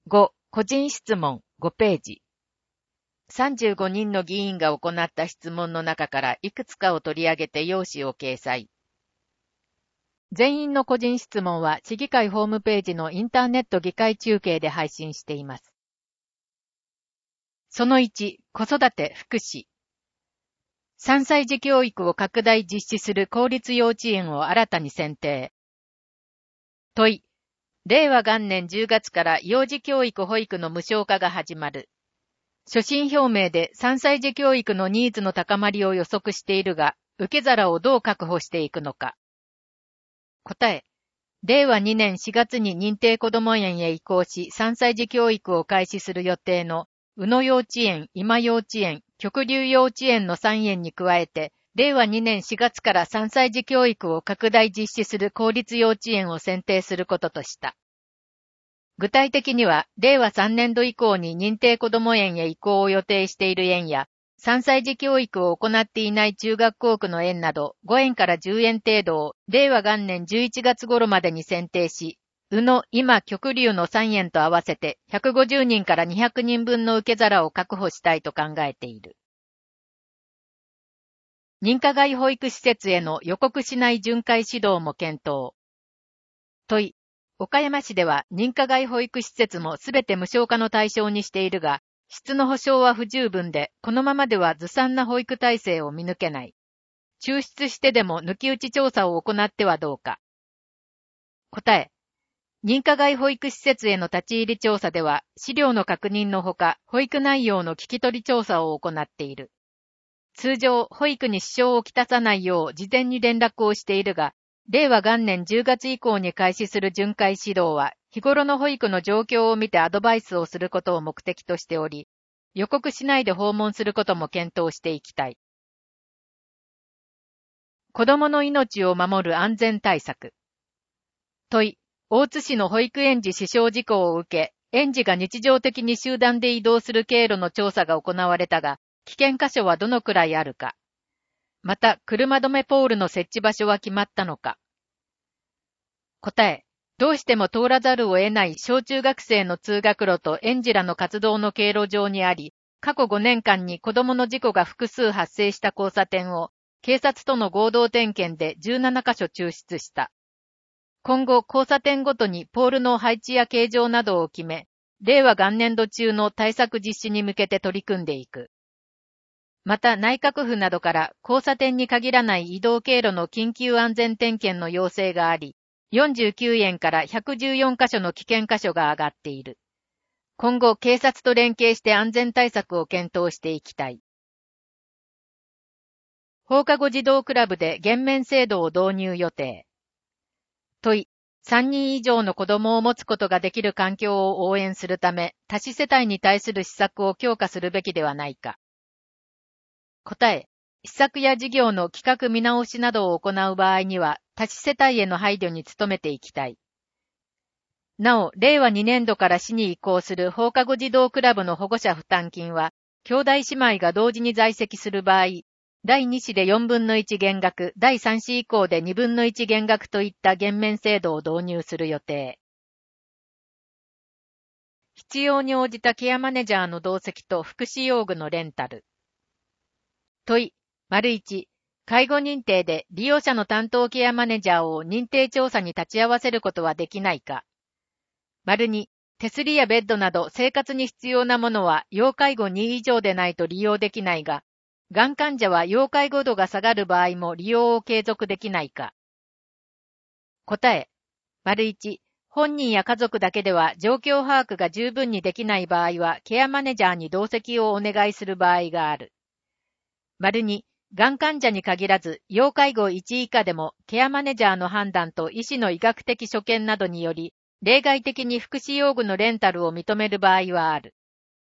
5、個人質問5ページ。35人の議員が行った質問の中からいくつかを取り上げて要旨を掲載。全員の個人質問は市議会ホームページのインターネット議会中継で配信しています。その1、子育て福祉。3歳児教育を拡大実施する公立幼稚園を新たに選定。問い。令和元年10月から幼児教育保育の無償化が始まる。所信表明で3歳児教育のニーズの高まりを予測しているが、受け皿をどう確保していくのか。答え。令和2年4月に認定こども園へ移行し3歳児教育を開始する予定の宇野幼稚園、今幼稚園、極流幼稚園の3園に加えて、令和2年4月から3歳児教育を拡大実施する公立幼稚園を選定することとした。具体的には、令和3年度以降に認定こども園へ移行を予定している園や、3歳児教育を行っていない中学校区の園など5園から10園程度を令和元年11月頃までに選定し、宇野、今、極流の3園と合わせて150人から200人分の受け皿を確保したいと考えている。認可外保育施設への予告しない巡回指導も検討。問い。岡山市では認可外保育施設もすべて無償化の対象にしているが、質の保証は不十分で、このままではずさんな保育体制を見抜けない。抽出してでも抜き打ち調査を行ってはどうか。答え。認可外保育施設への立ち入り調査では、資料の確認のほか、保育内容の聞き取り調査を行っている。通常、保育に支障をきたさないよう事前に連絡をしているが、令和元年10月以降に開始する巡回指導は、日頃の保育の状況を見てアドバイスをすることを目的としており、予告しないで訪問することも検討していきたい。子供の命を守る安全対策。問い。大津市の保育園児死傷事故を受け、園児が日常的に集団で移動する経路の調査が行われたが、危険箇所はどのくらいあるか。また、車止めポールの設置場所は決まったのか。答え。どうしても通らざるを得ない小中学生の通学路と園児らの活動の経路上にあり、過去5年間に子供の事故が複数発生した交差点を、警察との合同点検で17カ所抽出した。今後、交差点ごとにポールの配置や形状などを決め、令和元年度中の対策実施に向けて取り組んでいく。また内閣府などから交差点に限らない移動経路の緊急安全点検の要請があり、49園から114カ所の危険箇所が上がっている。今後警察と連携して安全対策を検討していきたい。放課後児童クラブで減免制度を導入予定。問い。3人以上の子供を持つことができる環境を応援するため、多子世帯に対する施策を強化するべきではないか。答え。施策や事業の企画見直しなどを行う場合には、多子世帯への配慮に努めていきたい。なお、令和2年度から市に移行する放課後児童クラブの保護者負担金は、兄弟姉妹が同時に在籍する場合、第2子で4分の1減額、第3子以降で2分の1減額といった減免制度を導入する予定。必要に応じたケアマネジャーの同席と福祉用具のレンタル。問い。1、介護認定で利用者の担当ケアマネジャーを認定調査に立ち会わせることはできないか。2、手すりやベッドなど生活に必要なものは要介護2以上でないと利用できないが、がん患者は要介護度が下がる場合も利用を継続できないか。答え。1、本人や家族だけでは状況把握が十分にできない場合はケアマネジャーに同席をお願いする場合がある。2、がん患者に限らず、要介護1以下でも、ケアマネジャーの判断と医師の医学的所見などにより、例外的に福祉用具のレンタルを認める場合はある。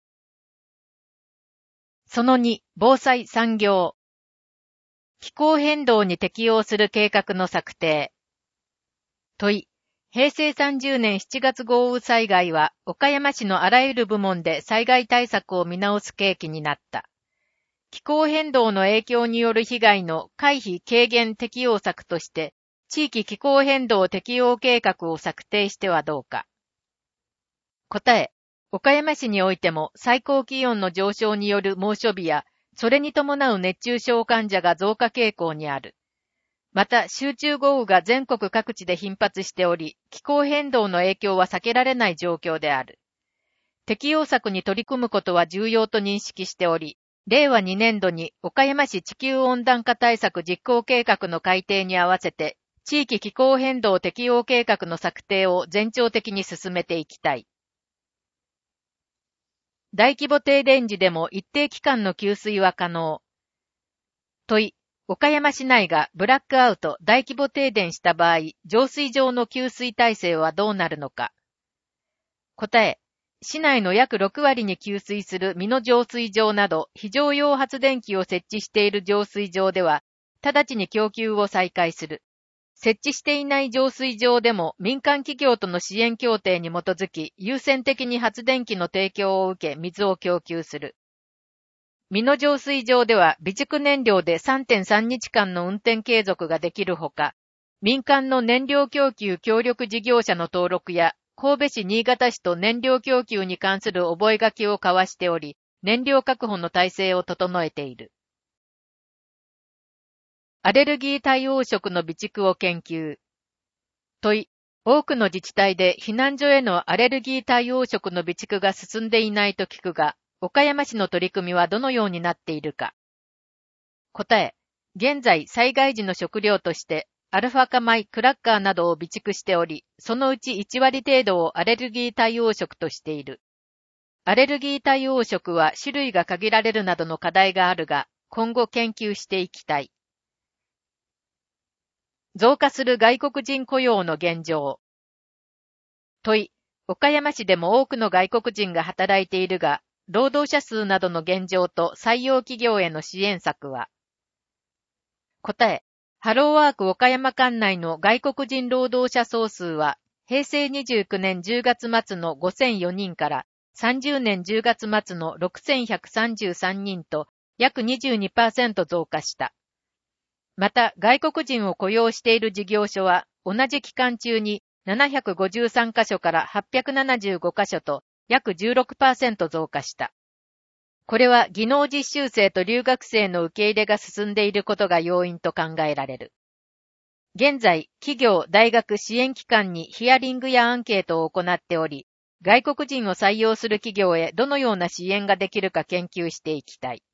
その2、防災産業。気候変動に適応する計画の策定。問い。平成30年7月豪雨災害は、岡山市のあらゆる部門で災害対策を見直す契機になった。気候変動の影響による被害の回避軽減適用策として、地域気候変動適用計画を策定してはどうか。答え。 岡山市においても最高気温の上昇による猛暑日や、それに伴う熱中症患者が増加傾向にある。また、集中豪雨が全国各地で頻発しており、気候変動の影響は避けられない状況である。適応策に取り組むことは重要と認識しており、令和2年度に岡山市地球温暖化対策実行計画の改定に合わせて、地域気候変動適応計画の策定を全庁的に進めていきたい。大規模停電時でも一定期間の給水は可能。問い、岡山市内がブラックアウト大規模停電した場合、浄水場の給水体制はどうなるのか。答え、市内の約6割に給水する美濃浄水場など非常用発電機を設置している浄水場では、直ちに供給を再開する。設置していない浄水場でも民間企業との支援協定に基づき優先的に発電機の提供を受け水を供給する。美濃浄水場では備蓄燃料で 3.3 日間の運転継続ができるほか、民間の燃料供給協力事業者の登録や神戸市新潟市と燃料供給に関する覚書を交わしており、燃料確保の体制を整えている。アレルギー対応食の備蓄を研究。問い、多くの自治体で避難所へのアレルギー対応食の備蓄が進んでいないと聞くが、岡山市の取り組みはどのようになっているか。答え、現在災害時の食料として、アルファ化米、クラッカーなどを備蓄しており、そのうち1割程度をアレルギー対応食としている。アレルギー対応食は種類が限られるなどの課題があるが、今後研究していきたい。増加する外国人雇用の現状。問い、岡山市でも多くの外国人が働いているが、労働者数などの現状と採用企業への支援策は。答え、ハローワーク岡山管内の外国人労働者総数は、平成29年10月末の5004人から30年10月末の6133人と約 22% 増加した。また、外国人を雇用している事業所は、同じ期間中に753カ所から875カ所と約 16% 増加した。これは技能実習生と留学生の受け入れが進んでいることが要因と考えられる。現在、企業、大学、支援機関にヒアリングやアンケートを行っており、外国人を採用する企業へどのような支援ができるか研究していきたい。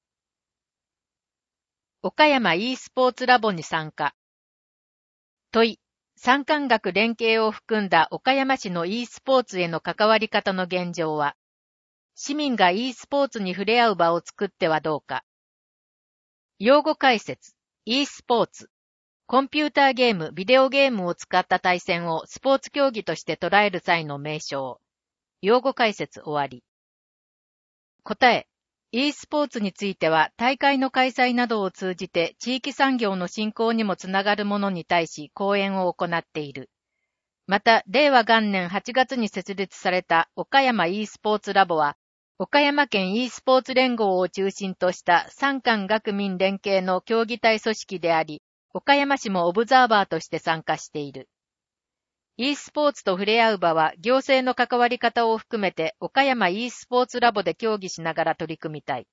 岡山 e スポーツラボに参加。問い、産官学連携を含んだ岡山市の e スポーツへの関わり方の現状は、市民が e スポーツに触れ合う場を作ってはどうか。用語解説、e スポーツ。コンピューターゲーム、ビデオゲームを使った対戦をスポーツ競技として捉える際の名称。用語解説終わり。答え、e スポーツについては大会の開催などを通じて地域産業の振興にもつながるものに対し講演を行っている。また、令和元年8月に設立された岡山 e スポーツラボは、岡山県 e スポーツ連合を中心とした産官学民連携の協議体組織であり、岡山市もオブザーバーとして参加している。e スポーツと触れ合う場は行政の関わり方を含めて岡山 e スポーツラボで協議しながら取り組みたい。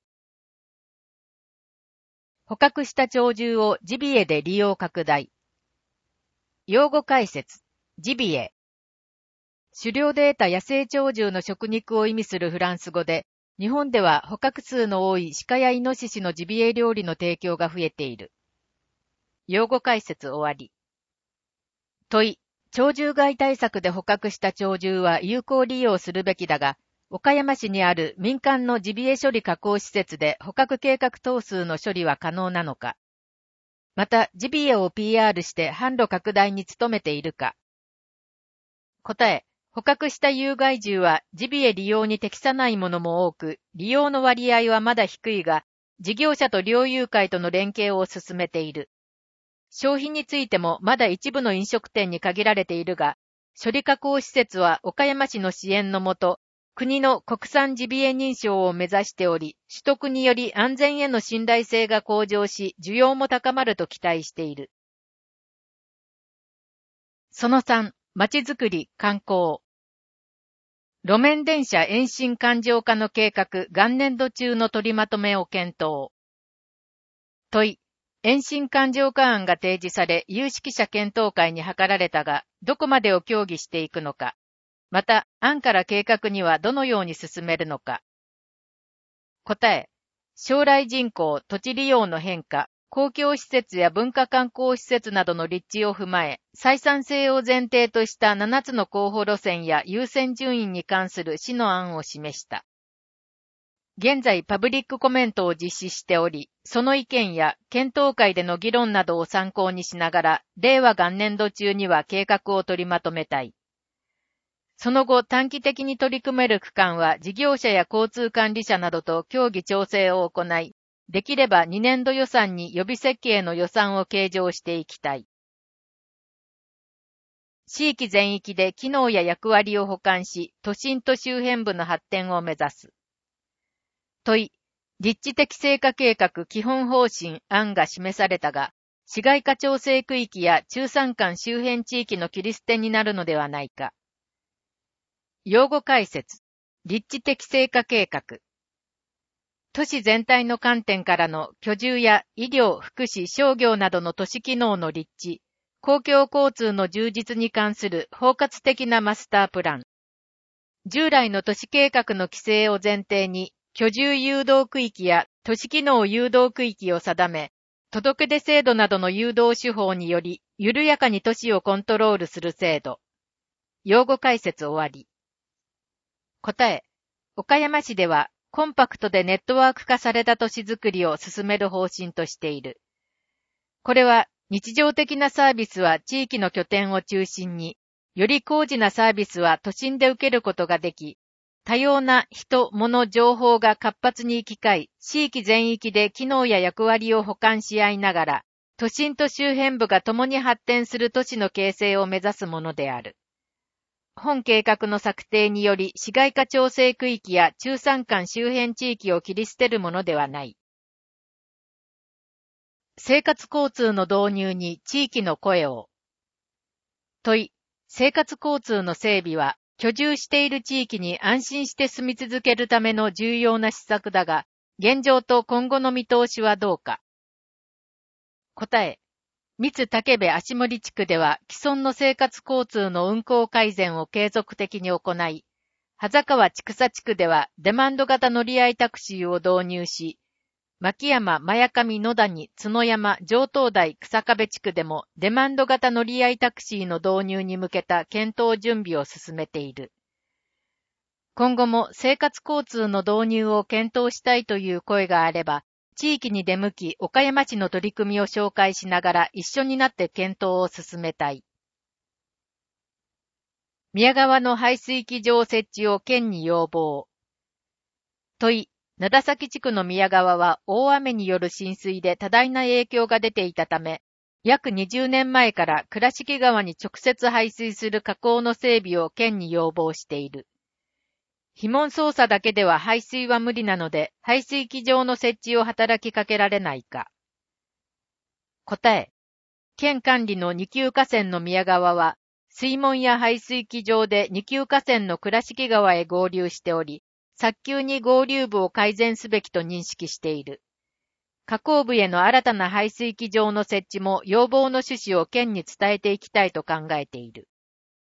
捕獲した鳥獣をジビエで利用拡大。用語解説。ジビエ。狩猟で得た野生鳥獣の食肉を意味するフランス語で、日本では捕獲数の多い鹿やイノシシのジビエ料理の提供が増えている。用語解説終わり。問い、鳥獣害対策で捕獲した鳥獣は有効利用するべきだが、岡山市にある民間のジビエ処理加工施設で捕獲計画頭数の処理は可能なのか。また、ジビエを PR して販路拡大に努めているか。答え、捕獲した有害獣はジビエ利用に適さないものも多く、利用の割合はまだ低いが、事業者と猟友会との連携を進めている。消費についてもまだ一部の飲食店に限られているが、処理加工施設は岡山市の支援のもと、国の国産ジビエ認証を目指しており、取得により安全への信頼性が向上し、需要も高まると期待している。その3、まちづくり、観光。 路面電車延伸環状化の計画元年度中の取りまとめを検討。問い、延伸環状化案が提示され、有識者検討会に諮られたが、どこまでを協議していくのか。また、案から計画にはどのように進めるのか。答え、将来人口、土地利用の変化、公共施設や文化観光施設などの立地を踏まえ、採算性を前提とした7つの候補路線や優先順位に関する市の案を示した。現在パブリックコメントを実施しており、その意見や検討会での議論などを参考にしながら、令和元年度中には計画を取りまとめたい。その後短期的に取り組める区間は事業者や交通管理者などと協議調整を行い、できれば2年度予算に予備設計の予算を計上していきたい。地域全域で機能や役割を補完し、都心と周辺部の発展を目指す。問い、立地適正化計画基本方針案が示されたが、市街化調整区域や中山間周辺地域の切り捨てになるのではないか。用語解説。立地適正化計画。都市全体の観点からの居住や医療、福祉、商業などの都市機能の立地、公共交通の充実に関する包括的なマスタープラン。従来の都市計画の規制を前提に、居住誘導区域や都市機能誘導区域を定め、届け出制度などの誘導手法により、緩やかに都市をコントロールする制度。用語解説終わり。答え、岡山市では、コンパクトでネットワーク化された都市づくりを進める方針としている。これは、日常的なサービスは地域の拠点を中心に、より高次なサービスは都心で受けることができ、多様な人、物、情報が活発に行き交い、地域全域で機能や役割を補完し合いながら、都心と周辺部が共に発展する都市の形成を目指すものである。本計画の策定により市街化調整区域や中山間周辺地域を切り捨てるものではない。生活交通の導入に地域の声を。問い、生活交通の整備は居住している地域に安心して住み続けるための重要な施策だが、現状と今後の見通しはどうか。答え、三津武部足森地区では既存の生活交通の運行改善を継続的に行い、羽川千草地区ではデマンド型乗り合いタクシーを導入し、牧山、真上、野谷、角山、上東台、草壁地区でもデマンド型乗り合いタクシーの導入に向けた検討準備を進めている。今後も生活交通の導入を検討したいという声があれば、地域に出向き岡山市の取り組みを紹介しながら一緒になって検討を進めたい。宮川の排水機場設置を県に要望。問い、灘崎地区の宮川は大雨による浸水で多大な影響が出ていたため、約20年前から倉敷川に直接排水する河口の整備を県に要望している。樋門操作だけでは排水は無理なので、排水機場の設置を働きかけられないか。答え、県管理の二級河川の宮川は、水門や排水機場で二級河川の倉敷川へ合流しており、早急に合流部を改善すべきと認識している。河口部への新たな排水機場の設置も要望の趣旨を県に伝えていきたいと考えている。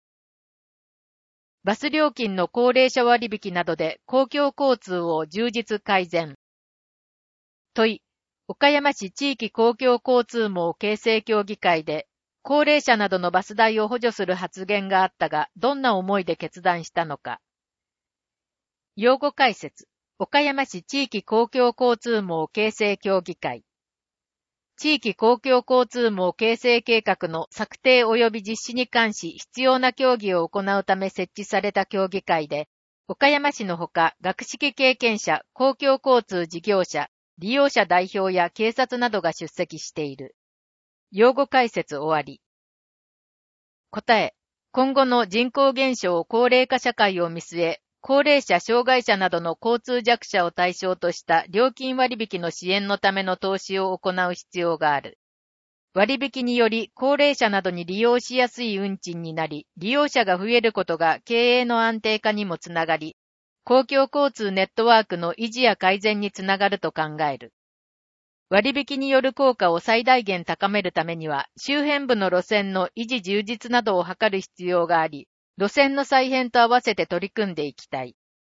バス料金の高齢者割引などで公共交通を充実改善。問い、岡山市地域公共交通網形成協議会で、高齢者などのバス代を補助する発言があったが、どんな思いで決断したのか。用語解説。岡山市地域公共交通網形成協議会。地域公共交通網形成計画の策定及び実施に関し必要な協議を行うため設置された協議会で、岡山市のほか学識経験者、公共交通事業者、利用者代表や警察などが出席している。用語解説終わり。答え、今後の人口減少高齢化社会を見据え、高齢者、障害者などの交通弱者を対象とした料金割引の支援のための投資を行う必要がある。 割引により高齢者などに利用しやすい運賃になり、利用者が増えることが経営の安定化にもつながり、公共交通ネットワークの維持や改善につながると考える。割引による効果を最大限高めるためには、周辺部の路線の維持充実などを図る必要があり、路線の再編と合わせて取り組んでいきたい。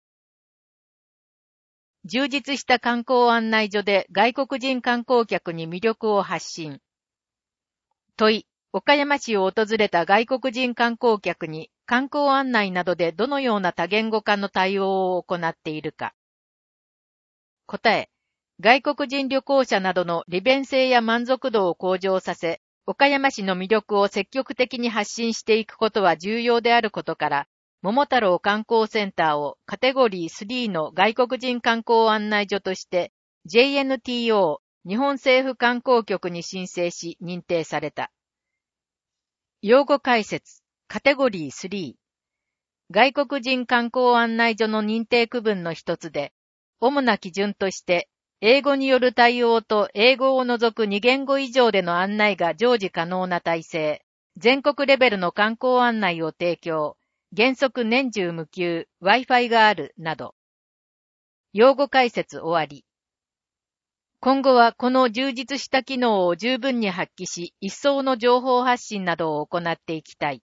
充実した観光案内所で外国人観光客に魅力を発信。問い、岡山市を訪れた外国人観光客に観光案内などでどのような多言語化の対応を行っているか。答え、外国人旅行者などの利便性や満足度を向上させ、岡山市の魅力を積極的に発信していくことは重要であることから、桃太郎観光センターをカテゴリー3の外国人観光案内所として JNTO 日本政府観光局に申請し認定された。用語解説、カテゴリー3。外国人観光案内所の認定区分の一つで、主な基準として、英語による対応と英語を除く2言語以上での案内が常時可能な体制、全国レベルの観光案内を提供、原則年中無休、Wi-Fi がある、など。用語解説終わり。今後はこの充実した機能を十分に発揮し、一層の情報発信などを行っていきたい。